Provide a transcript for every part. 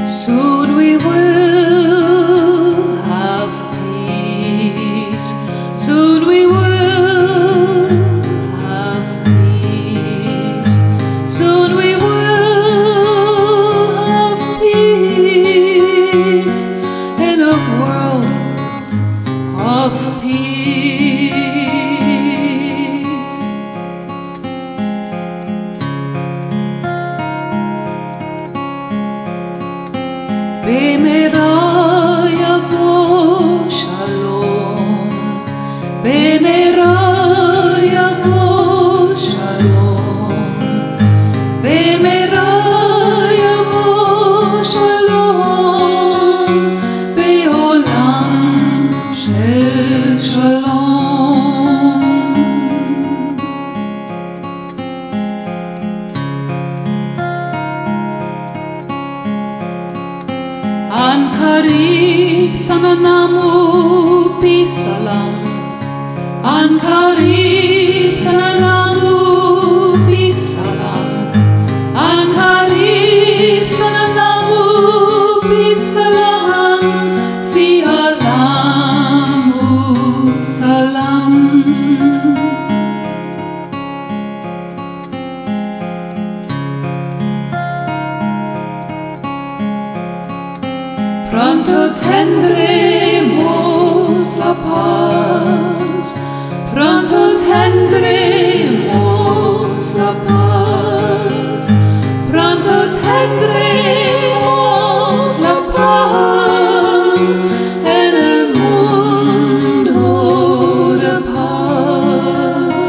Soon we will have peace. Soon we will have peace. Soon we will have peace in a world of peace. במהרה יבוא שלום, במהרה יבוא שלום, במהרה יבוא שלום, בעולם של שלום. An Karib sananamu bisalam, An Karib sananamu bisalam, An Karib sananamu bisalam, fi alamu salam. Pronto tendremos la paz, pronto tendremos la paz, pronto tendremos la paz en el mundo de paz.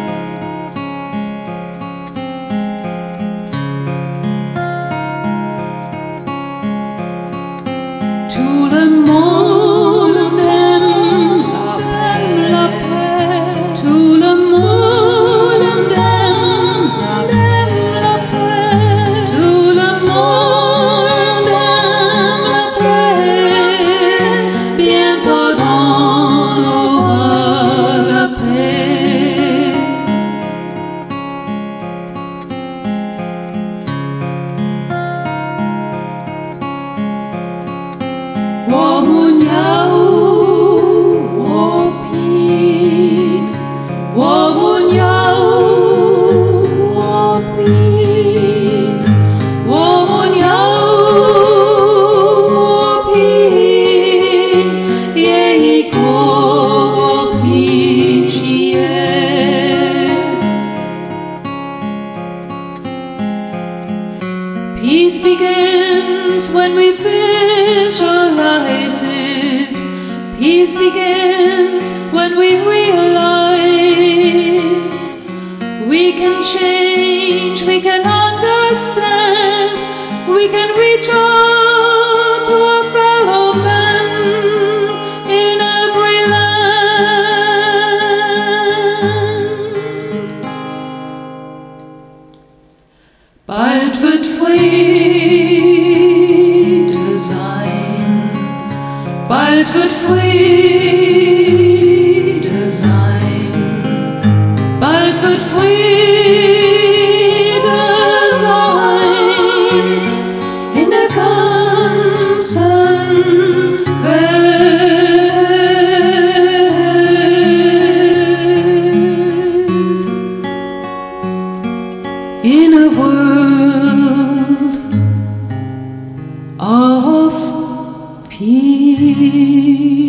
Tout le monde aime la paix, tout le monde aime la paix, tout le monde aime la paix, bientôt on aura la paix. Womunyau wopin, womunyau wopin, womunyau wopin, yehiko wopin shie. Peace begins when we visualize it. Peace begins when we realize we can change, we can understand, we can reach out to our fellow men in every land. Bald wird Friede sein, bald wird Friede sein, bald wird Friede sein in der ganzen Welt. In a world of peace.